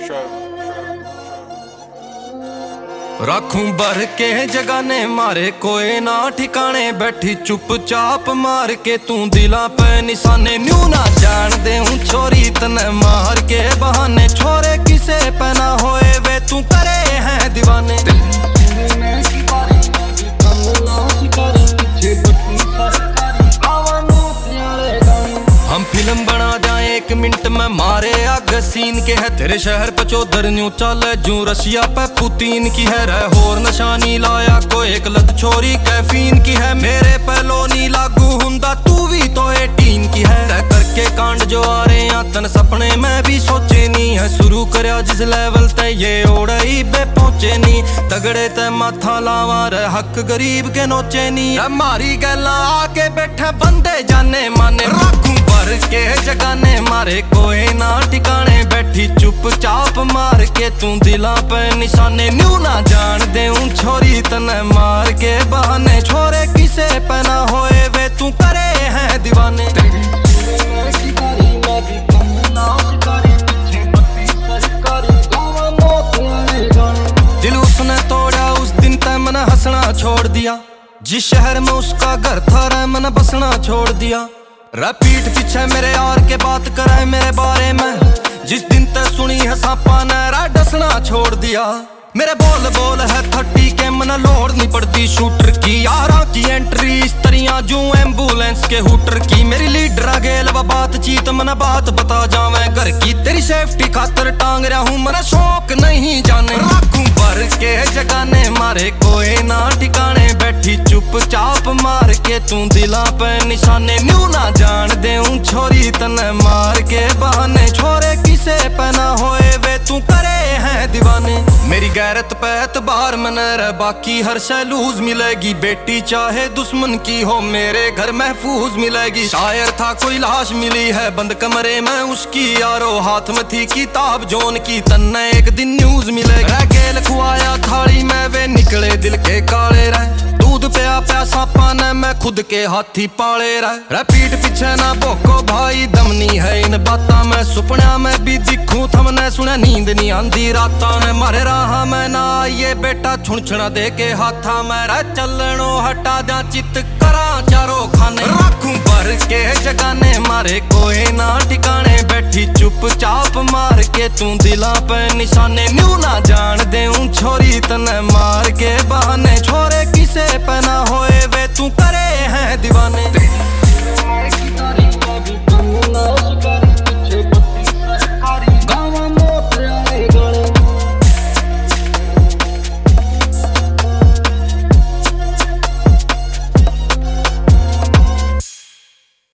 रखूं भर के जगाने मारे कोई ना ठिकाने, बैठी चुपचाप मार के तू दिला पे निशाने। न्यू ना जान दे हूँ छोरी तने मार के बहाने, छोरे किसे पे ना होए वे तू करे हैं दीवाने। हम फिल्म बना जाए 1 मिनट में मारे आग सीन के है, तेरे शहर पे चौधर न्यू चल जू रशिया पे पुतीन की है। रह होर नशानी लाया को एक लत छोरी कैफीन की है, मेरे पहलो नी लागू हुंदा तू भी तो 18 की है। तय करके कांड जो आ रहे हैं तन सपने में भी सोचे नी है, शुरू करया जिस लेवल ते ये ओड़ई बे पहुंचे नी। तगड़े ते माथा लावा रे हक गरीब के नोचे नी, मारी गैला आके बैठे बंदे जाने माने। रखूं भर के जगाने मारे कोई ना ठिकाने, बैठी चुपचाप मार के तू दिला पे निशाने। न्यू ना जान दे हूँ छोरी तने मार के बहाने, छोरे किसे पे ना होए वे तू करे हैं दीवाने। दिल उसने तोड़ा उस दिन तय मैंने हंसना छोड़ दिया, जिस शहर में उसका घर था रे मैंने बसना छोड़ दिया। पीठ पीछे मेरे यार के बात करे मेरे बारे में, जिस दिन तक सुनी है सांपा ने डसना छोड़ दिया। मेरे बोल बोल है 30 के मन लोड नहीं पड़ती शूटर की, यारा की एंट्री इस तरिया जू एम्बुलेंस के हुटर की। मेरी लीडर गेल व बातचीत मन बात बता जावे घर की, तेरी सेफ्टी खातर टांग रहा हूँ मन शौक नहीं जाने। रखूं भर के जगाने मारे कोई ना ठिकाने, बैठी चुपचाप मार के तू दिला पे निशाने। न्यू ना जान दे हूँ छोरी तने मार के बहाने, छोरे किसे पे ना होए वे तू करे हैं दीवाने। मेरी गैरत पे एतबार में न रह बाकी हर शय लूज मिलेगी, बेटी चाहे दुश्मन की हो मेरे घर महफूज मिलेगी। शायर था कोई लाश मिली है बंद कमरे में उसकी, यारो हाथ में थी किताब जोन की तन्ने एक दिन न्यूज मिलेगी। गेल खुआया थाली में वे निकले दिल के काले रह, दूध पिया प्यासा पाने में खुद के हाथी पाले रह। पीठ पीछे ना भोको भाई दमनी है इन बातों में, सुपना में भी दिखूं थमने सुने नींद नहीं आंदी राता ने। मारे राह में ना ये बेटा छुणछुणा दे के हाथा में रह, चलनो हटा जा चित करा चारों खाने। रखूं भर के जगाने मारे कोई ना ठिकाने, बैठी चुपचाप मार के तू दिला पे निशाने। न्यू ना जान दे हूँ छोरी तने मार के बहाने, छोरे किसे पे ना होए वे तू करे हैं दीवाने।